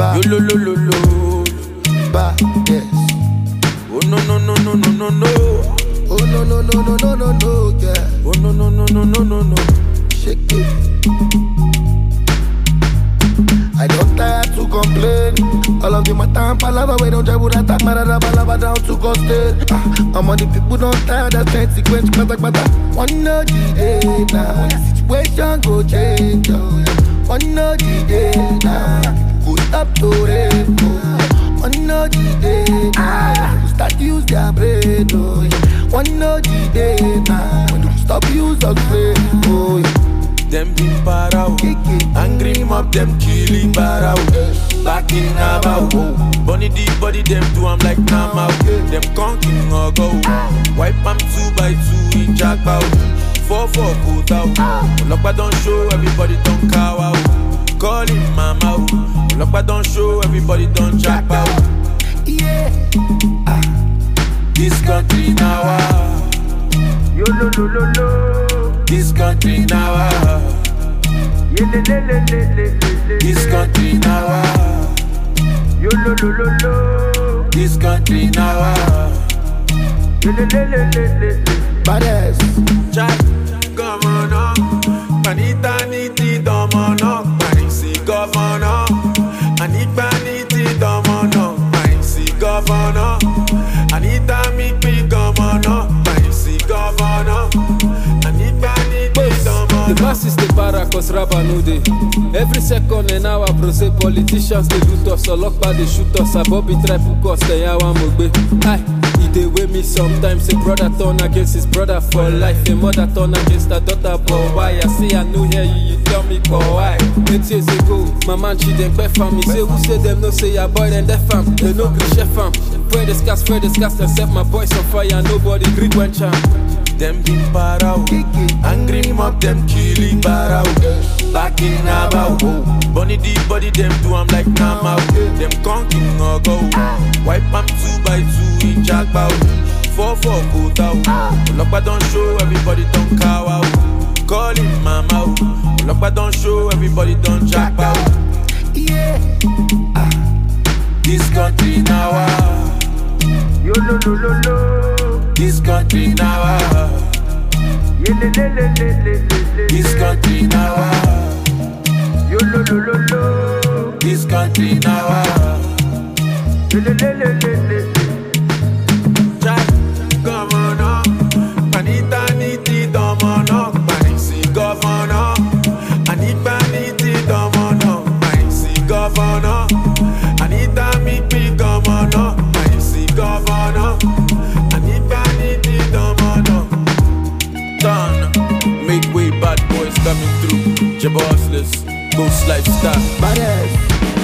Yo lo lo lo lo. Ba, yes. Oh no no no no no no no. Oh no no no no no no no, yeah. Oh no no no no no no no. Shake it. I don't tire to complain. All of the matter and palava, we don't travel that marada balava down to coastal. I'm on the people don't tire that consequence, bata. One no the day now, the situation go change. One no the day now, go stop to rain. One no the day now, start use their brain. One no the day now, stop use of brain. Oh yeah. Them been parao, angry mob them killing barao. Back in Nabao, bunny the body them do I'm like Nama. Them conking or go, wipe am 2x2 in Jackpot. 4-4 put out, Lokba don't show everybody don't cow out. Call him mama, Lokba don't show everybody don't jack out. Yeah, This country now, Yo lo lo lo lo. this country now. Ye le le le le le le. This country now, Yo lo lo lo lo. this country now. Ye le le le le le. badass. Chai, governor, panita niti domono, panisi governor, Anita niti domono, panisi governor, Anita mi governor, panisi governor, Anita niti The domono. masses they para cause rapper no dey. Every second and hour bro say politicians they loot us, Olokpa they shoot us, Abobi try put us, they yawa mogbe. Aye, he dey weigh me sometimes. A brother turn against his brother for life. A mother turn against her daughter, but why? I say I no hear you, you tell me but why? 8 years ago, my man she dem pay for me. Say who say them no say your boy then def am. They no gree chef am. Pray the scars, and set my boys on fire. Nobody gree when charm. Them been parao, angry mob them killing barao. Back in Nabao, bunny the body them do I'm like Nama. Them conking or go, wipe am 2x2 in Jackpot. 4-4 put out, Lokba don't show everybody don't cow out. Call him mama, Lokba don't show everybody don't jack out. Yeah, This country now, Yo lo lo lo lo. this country now, Ye le le le le le le. this country now, Yo lo lo lo lo. this country now. Ye le le le le le. Chai, governor, panita niti domono, panisi governor, Anita niti domono, panisi governor, Anita mi governor, panisi governor, Anita niti domono. Done, make way, bad boys coming through. Jabossless, ghost lifestyle. badass.